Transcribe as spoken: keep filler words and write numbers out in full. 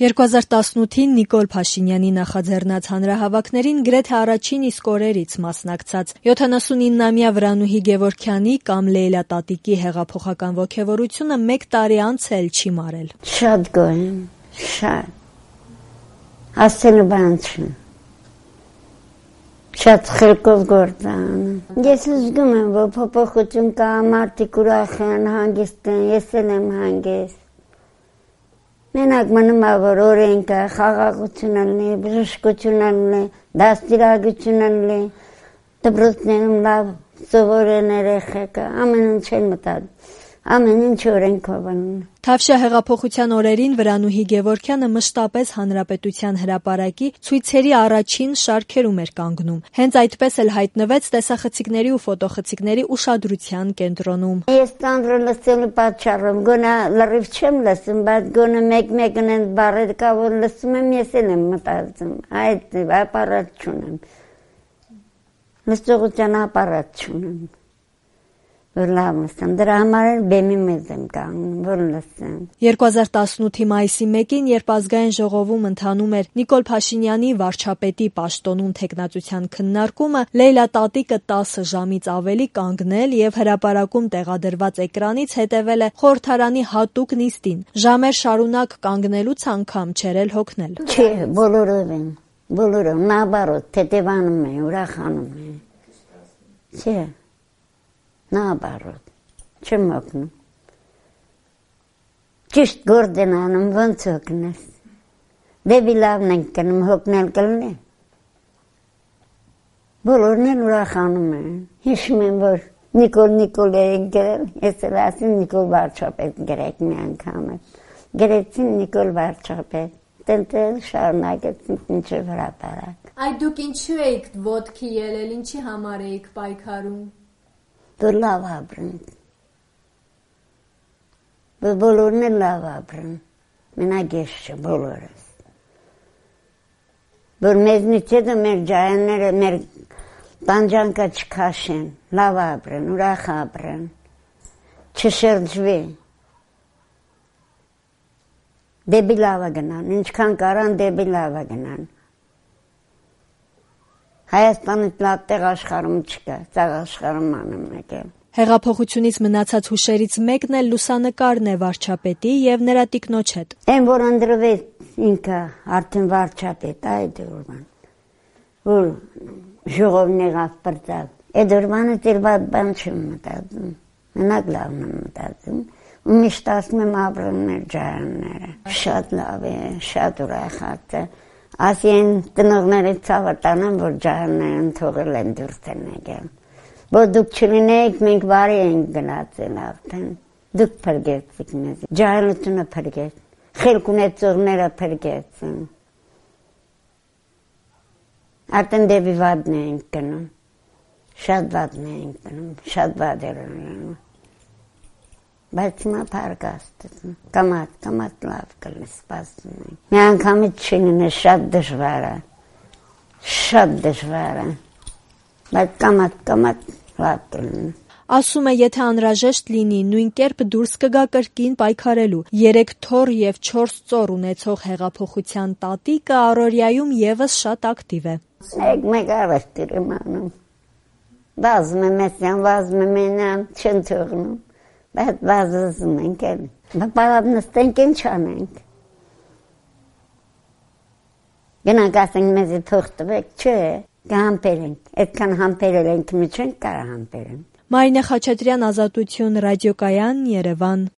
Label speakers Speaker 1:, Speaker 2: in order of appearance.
Speaker 1: երկու հազար տասնութին Նիկոլ Փաշինյանի նախաձեռնած հանրահավաքներին գրեթե առաջին իսկ օրերից մասնակցած յոթանասունիննամյա Վրանուհի Գևորգյանի կամ Լեյլա Տատիկի հեղափոխական ոգևորությունը մեկ տարի անց էլ չի մարել։
Speaker 2: Շատ գոհ եմ, շատ։ Ասելու բան չի։ Շատ խելքով գործ անում։ Ես զգում եմ, որ փոփոխություն կա, մարդիկ ուրախ են, հանգիստ են, ես էլ եմ հանգիստ։ Մենակ մնում է, որ օրենքը, խաղաղությունը լինի, բժշկությունը լինի, դաստիարակությունը լինի, դպրոցներում լավ սովորեն երեխեքը, ամեն ինչ են մտածում, ամեն ինչ օրենքով են։
Speaker 1: Թավշյա հեղափոխության օրերին Վրանուհի Գևորգյանը մշտապես Հանրապետության հրապարակի ցույցերի առաջին շարքերում էր կանգնում։ Հենց այդպես էլ հայտնվեց տեսախցիկների ու ֆոտոխցիկների ուշադրության կենտրոնում։
Speaker 2: Ես տանրը լսելու պատճառով գոնե լրիվ չեմ լսում, բայց գոնե մեկ-մեկն են բառեր կա, որ լսում եմ, ես էլ եմ մտածում։ Այդ ապարատ չունեմ։ Լսողության ապարատ չունեմ։ Որ լավ լսեմ, դրա համար էլ բեմի մեզ եմ կանգնում, որ լսեմ։
Speaker 1: երկու հազար տասնութի մայիսի մեկին, երբ ազգային ժողովում ընթանում էր Նիկոլ Փաշինյանի վարչապետի պաշտոնուն թեկնածության քննարկումը, Լեյլա Տատիկը տասը ժամից ավելի կանգնել եւ հրապարակում տեղադրված էկրանից հետևել է խորհրդարանի հատուկ նիստին։ Ժամեր շարունակ կանգնելուց անգամ չէր էլ հոգնել։
Speaker 2: Չէ, բոլորով են, բոլորով, նաբարոտ, թեթևանում են, ուրախանում են։ Չէ։ Նաբարոտ, չեմ հոգնում։ Ճիշտ գործ են անում, ոնց հոգնես։ Դեպի լավն ենք կնում, հոգնել կլինի։ Բոլորն են ուրախանում են։ Հիշում եմ, որ Նիկոլ Նիկոլ էին գրել, ես էլ ասում Նիկոլ վարչապետ գրեք մի անգամ։ Գրեցին Նիկոլ վարչապետ, տենտել շարունակեցին մինչև հրապարակ։
Speaker 1: Այդ դուք ինչու էիք ոտքի ելել, ինչի համար էիք պայքարում։
Speaker 2: Որ լավ ապրենք, որ բոլորն են լավ ապրեն, մենակ ես չէ, բոլորս, որ մեզնից հետո մեր ջայանները, մեր տանջանքը չքաշեն, լավ ապրեն, ուրախ ապրեն, չշրջվի, դեպի լավը գնան, ինչքան կարան դեպի լավը գնան։ Հայաստանից լավ տեղ աշխարհում չկա, ցավ աշխարհում անում եք։
Speaker 1: Հեղափոխությունից մնացած հուշերից մեկն էլ լուսանկարն է վարչապետի եւ նրա տիկնոջ հետ։
Speaker 2: Այն որ ընտրվեց ինքը արդեն վարչապետ, այդ օրվան, որ ժողովն եղավ բրծավ, այդ օրվանը դեռ բան չեմ մտածում, մենակ լավն եմ մտածում, ու միշտ ասում եմ ապրեն մեր ջայանները, շատ լավ է, շատ ուրախ է։ Ասին տնողները ցավը տանեմ, որ ջայաններն թողել են դուրս են եկել։ Որ դուք չլինեիք, մենք վարի ենք գնացել արդեն։ Դուք փրկեցիք մեզ։ Ջահելությունը փրկեց, խելք ունեցողները փրկեցին։ Արդեն դեպի վատն ենք գնում, շատ վատն ենք գնում, շատ վատեր են։ Բայց հիմա փառք կամած, կամած լավ կլինի, սպասում ենք։ Մի անգամից չի լինի, շատ դժվար է, շատ դժվար է, բայց կամած, կամած լավ կլինի։
Speaker 1: Ասում է, եթե անհրաժեշտ լինի, նույն կերպ դուրս կգա կրկին պայքարելու։ Երեք թոռ եւ չորս ծոր ունեցող հեղափոխության տատիկը առօրյայում եւս շատ ակտիվ է։
Speaker 2: Մեկ մեկ արվեստիր եմ անում։ Վազում եմ էսյան, վազում եմ ենամ, չեն թողնում։ Բայց վազում ենք էլ, բապալավ նստենք ինչ անենք։ Գնանք ասենք մեզի թող տվեք, չէ, կհամպերենք, այդքան համպերել ենք, մի չենք կարա համպերենք։
Speaker 1: Մարինե Խաչատրյան, Ազատություն, Ռադիոկայան, Երևան։